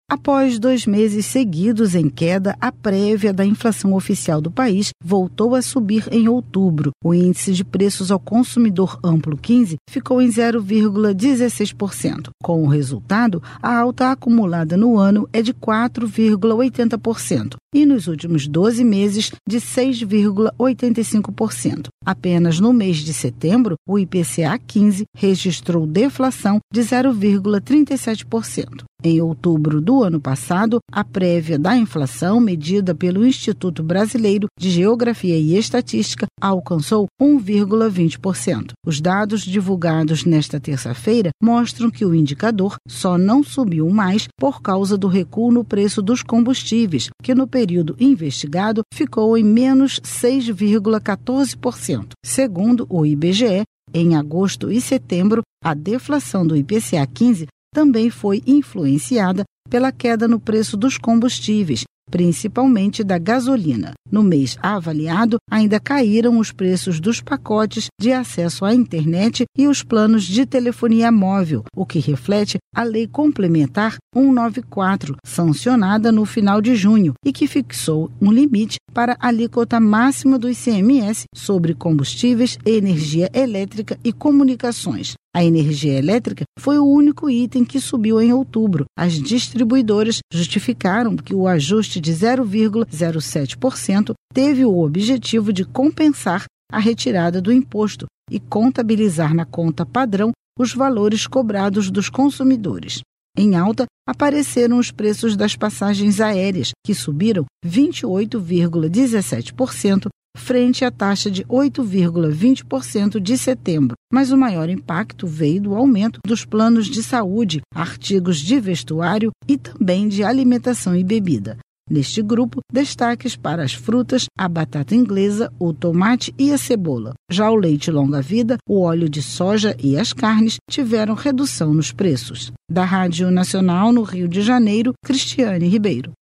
Após 2 meses seguidos em queda, a prévia da inflação oficial do país voltou a subir em outubro. O índice de preços ao consumidor amplo 15 ficou em 0,16%. Com o resultado, a alta acumulada no ano é de 4,80% e nos últimos 12 meses de 6,85%. Apenas no mês de setembro, o IPCA 15 registrou deflação de 0,37%. Em outubro do ano passado, a prévia da inflação, medida pelo Instituto Brasileiro de Geografia e Estatística, alcançou 1,20%. Os dados divulgados nesta terça-feira mostram que o indicador só não subiu mais por causa do recuo no preço dos combustíveis, que no período investigado ficou em menos 6,14%. Segundo o IBGE, em agosto e setembro, a deflação do IPCA 15 também foi influenciada pela queda no preço dos combustíveis, principalmente da gasolina. No mês avaliado, ainda caíram os preços dos pacotes de acesso à internet e os planos de telefonia móvel, o que reflete a Lei Complementar 194, sancionada no final de junho, e que fixou um limite para a alíquota máxima do ICMS sobre combustíveis, energia elétrica e comunicações. A energia elétrica foi o único item que subiu em outubro. As distribuidoras justificaram que o ajuste de 0,07% teve o objetivo de compensar a retirada do imposto e contabilizar na conta padrão os valores cobrados dos consumidores. Em alta, apareceram os preços das passagens aéreas, que subiram 28,17%, frente à taxa de 8,20% de setembro. Mas o maior impacto veio do aumento dos planos de saúde, artigos de vestuário e também de alimentação e bebida. Neste grupo, destaques para as frutas, a batata inglesa, o tomate e a cebola. Já o leite longa-vida, o óleo de soja e as carnes tiveram redução nos preços. Da Rádio Nacional no Rio de Janeiro, Cristiane Ribeiro.